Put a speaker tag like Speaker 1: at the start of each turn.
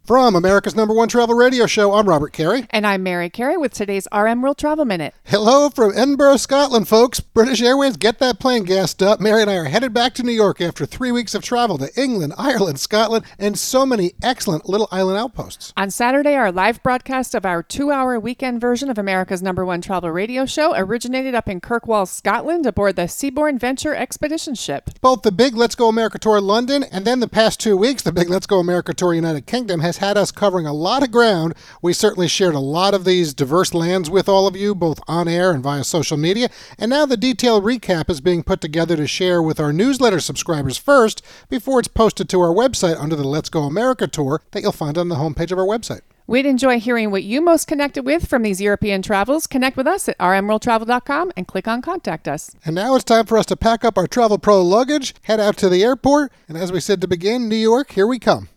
Speaker 1: From America's #1 travel radio show, I'm Robert Carey.
Speaker 2: And I'm Mary Carey with today's RM World Travel Minute.
Speaker 1: Hello from Edinburgh, Scotland, folks. British Airways, get that plane gassed up. Mary and I are headed back to New York after 3 weeks of travel to England, Ireland, Scotland, and so many excellent little island outposts.
Speaker 2: On Saturday, our live broadcast of our 2-hour weekend version of America's #1 travel radio show originated up in Kirkwall, Scotland, aboard the Seabourn Venture expedition ship.
Speaker 1: Both the big Let's Go America Tour London and then the past 2 weeks, the big Let's Go America Tour United Kingdom has had us covering a lot of ground. We certainly shared a lot of these diverse lands with all of you, both on air and via social media. And now the detailed recap is being put together to share with our newsletter subscribers first, before it's posted to our website under the Let's Go America Tour that you'll find on the homepage of our website.
Speaker 2: We'd enjoy hearing what you most connected with from these European travels. Connect with us at rmworldtravel.com and click on Contact Us.
Speaker 1: And now it's time for us to pack up our Travel Pro luggage, head out to the airport, and as we said to begin, New York, here we come.